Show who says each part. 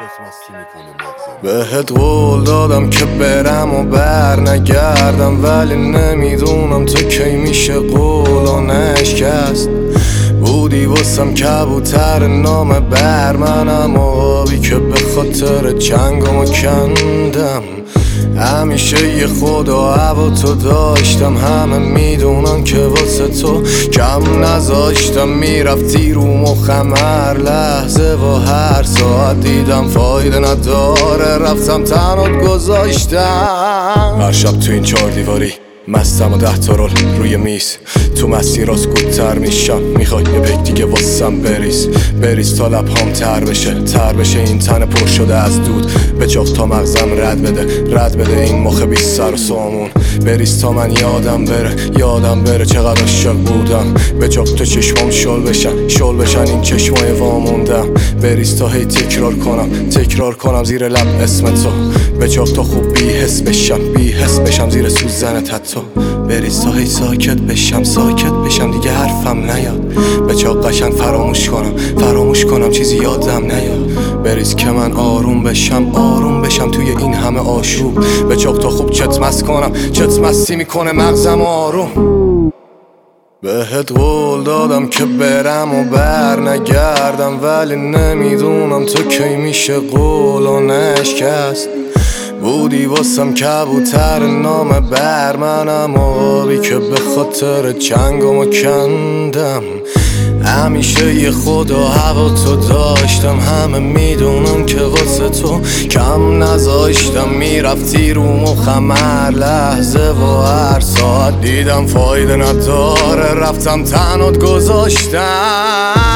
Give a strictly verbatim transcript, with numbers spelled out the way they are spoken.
Speaker 1: بهت قول دادم که برم و بر نگردم، ولی نمیدونم تو کی میشه قولو نشکست. بودی واسم کبوتر نام بر منم، آبی که به خاطر جنگمو کندم. همیشه یه خود و هوا تو داشتم، همه میدونن که واسه تو کم نذاشتم. میرفتی رو مخم هر لحظه و هر ساعت، دیدم فایده نداره رفتم تنات گذاشتم. هر شب تو این چهار دیواری مستم و ده تا رول روی میز، تو مسیر راست گودتر میشم. میخوای یه پک دیگه واسم بریز بریز تا لبهام تر بشه تر بشه این تن پر شده از دود. به جاغ تا مغزم رد بده رد بده این مخ بی سر و سامون. بریز تا من یادم بره یادم بره چقدر عاشق بودم. به جاغ تو چشمام شل بشن شل بشن این چشمای واموندم. بریز تا هی تکرار کنم تکرار کنم زیر لب اسم تو. به جاغ تا خوب بی حس بشم بی حس بشم زیر سوزن تتو. بریز تا هی ساکت بشم ساکت بشم دیگه حرفم نیاد. به جاغ قشنگ فراموش کنم فراموش کنم چیزی یادم نیاد. بریز که من آروم بشم آروم بشم توی این همه آشوب. به جاغ تا خوب چتمس کنم چتمسی میکنه مغزم آروم. بهت قول دادم که برم و بر نگردم، ولی نمیدونم تو کی میشه قولو نشکست. بودی واسم کبوتر نام بر منم، آبی که به خاطر جنگمو کندم. همیشه یه خود و هوا تو داشتم، همه میدونم که واسه تو کم نذاشتم. میرفتی رو مخم هر لحظه و هر ساعت، دیدم فایده نداره رفتم تنات گذاشتم.